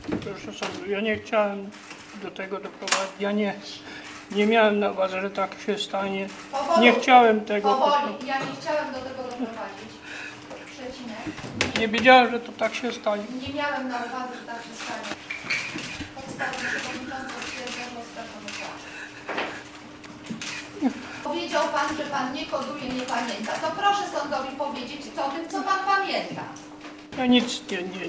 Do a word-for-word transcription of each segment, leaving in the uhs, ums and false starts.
Proszę sądu, ja nie chciałem do tego doprowadzić. Ja nie, nie miałem na uwadze, że tak się stanie. Powoli, nie chciałem tego. Powoli, ja nie chciałem do tego doprowadzić. Przecinek. Nie wiedziałem, że to tak się stanie. Nie miałem na uwadze, że tak się stanie. Podstawą przewodniczącą stwierdzam, że oskarżony fakt. Powiedział pan, że pan nie koduje, nie pamięta. To proszę sądowi powiedzieć co tym, co pan pamięta. Ja nic nie, nie,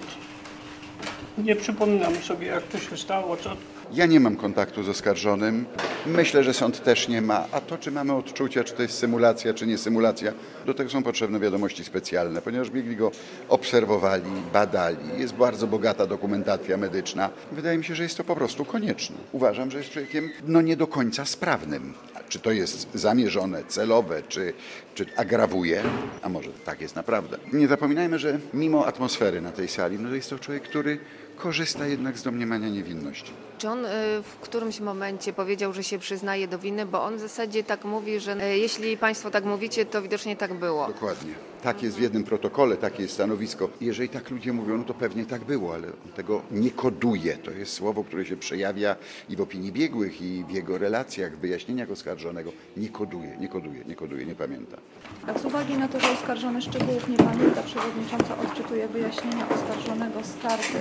nie przypominam sobie, jak to się stało, co. Ja nie mam kontaktu z oskarżonym. Myślę, że sąd też nie ma. A to, czy mamy odczucia, czy to jest symulacja, czy nie symulacja, do tego są potrzebne wiadomości specjalne, ponieważ biegli go obserwowali, badali. Jest bardzo bogata dokumentacja medyczna. Wydaje mi się, że jest to po prostu konieczne. Uważam, że jest człowiekiem no nie do końca sprawnym. Czy to jest zamierzone, celowe, czy, czy agrawuje, a może tak jest naprawdę. Nie zapominajmy, że mimo atmosfery na tej sali, no to jest to człowiek, który korzysta jednak z domniemania niewinności. Czy on y, w którymś momencie powiedział, że się przyznaje do winy, bo on w zasadzie tak mówi, że y, jeśli państwo tak mówicie, to widocznie tak było. Dokładnie. Tak jest w jednym protokole, takie jest stanowisko. Jeżeli tak ludzie mówią, no to pewnie tak było, ale on tego nie koduje. To jest słowo, które się przejawia i w opinii biegłych, i w jego relacjach, w wyjaśnieniach oskarżonego. Nie koduje, nie koduje, nie koduje, nie pamięta. Z uwagi na to, że oskarżony szczegółów nie pamięta, przewodnicząca odczytuje wyjaśnienia oskarżonego z karty.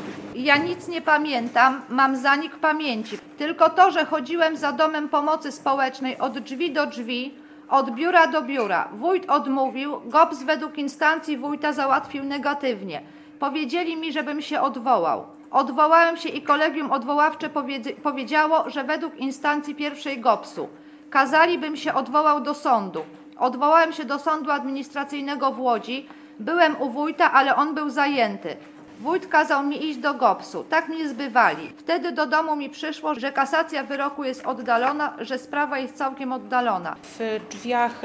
Ja nic nie pamiętam, mam zanik pamięci. Tylko to, że chodziłem za domem pomocy społecznej od drzwi do drzwi, od biura do biura. Wójt odmówił, GOPS według instancji wójta załatwił negatywnie. Powiedzieli mi, żebym się odwołał. Odwołałem się i kolegium odwoławcze powiedziało, że według instancji pierwszej GOPS-u kazali, bym się odwołał do sądu. Odwołałem się do sądu administracyjnego w Łodzi. Byłem u wójta, ale on był zajęty. Wójt kazał mi iść do GOPS-u. Tak mnie zbywali. Wtedy do domu mi przyszło, że kasacja wyroku jest oddalona, że sprawa jest całkiem oddalona. W drzwiach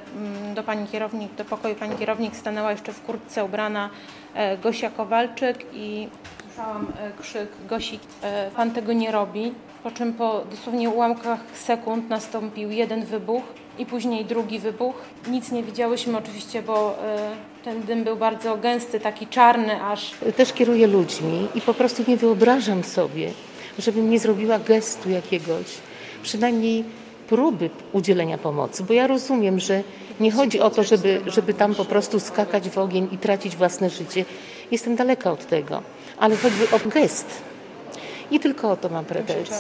do pani kierownik, do pokoju pani kierownik stanęła jeszcze w kurtce ubrana Gosia Kowalczyk i słyszałam krzyk Gosi, pan tego nie robi. Po czym po dosłownie ułamkach sekund nastąpił jeden wybuch i później drugi wybuch. Nic nie widziałyśmy oczywiście, bo ten dym był bardzo gęsty, taki czarny aż. Też kieruję ludźmi i po prostu nie wyobrażam sobie, żebym nie zrobiła gestu jakiegoś, przynajmniej próby udzielenia pomocy, bo ja rozumiem, że nie chodzi o to, żeby, żeby tam po prostu skakać w ogień i tracić własne życie. Jestem daleka od tego, ale choćby o gest. I tylko o to mam pretensje.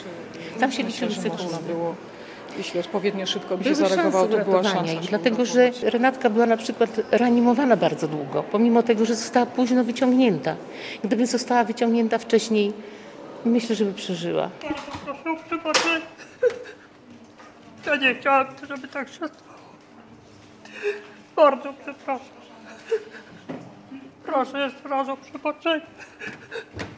Tam się liczyły sekundy. Było, jeśli odpowiednio szybko by się Były zareagowało, szanse to była szansa. uratowania. I dlatego, że Renatka była na przykład reanimowana bardzo długo, pomimo tego, że została późno wyciągnięta. Gdyby została wyciągnięta wcześniej, myślę, że by przeżyła. Bardzo proszę o przebaczenie. Ja nie chciałem, żeby tak się stało. Bardzo przepraszam. Proszę jeszcze raz o przebaczenie.